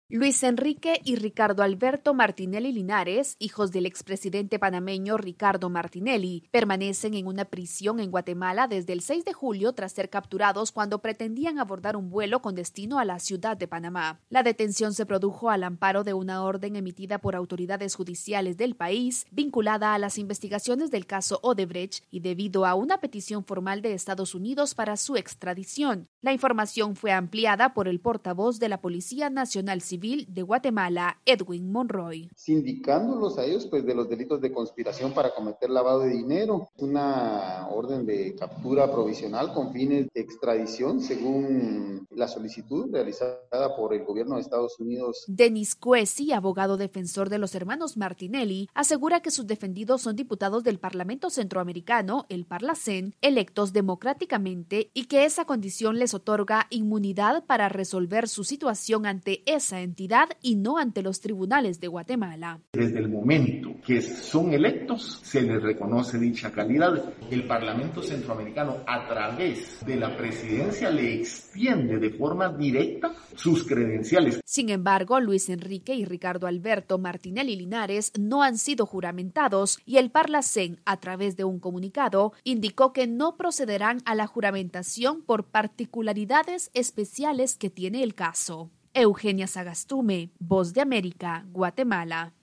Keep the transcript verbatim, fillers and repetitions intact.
Luis Enrique y Ricardo Alberto Martinelli Linares, hijos del expresidente panameño Ricardo Martinelli, permanecen en una prisión en Guatemala desde el seis de julio tras ser capturados cuando pretendían abordar un vuelo con destino a la ciudad de Panamá. La detención se produjo al amparo de una orden emitida por autoridades judiciales del país vinculada a las investigaciones del caso Odebrecht y debido a una petición formal de Estados Unidos para su extradición. La información fue ampliada por el portavoz de la Policía Nacional Civil de Guatemala, Edwin Monroy. Sindicándolos a ellos pues de los delitos de conspiración para cometer lavado de dinero, una orden de captura provisional con fines de extradición según la solicitud realizada por el gobierno de Estados Unidos. Denis Cuesi, abogado defensor de los hermanos Martinelli, asegura que sus defendidos son diputados del Parlamento Centroamericano, el Parlacén, electos democráticamente y que esa condición les otorga inmunidad para resolver su situación ante esa entidad y no ante los tribunales de Guatemala. Desde el momento que son electos, se les reconoce dicha calidad. El Parlamento Centroamericano, a través de la presidencia, le extiende de forma directa sus credenciales. Sin embargo, Luis Enrique y Ricardo Alberto Martinelli Linares no han sido juramentados y el Parlacén, a través de un comunicado, indicó que no procederán a la juramentación por particularidades especiales que tiene el caso. Eugenia Sagastume, Voz de América, Guatemala.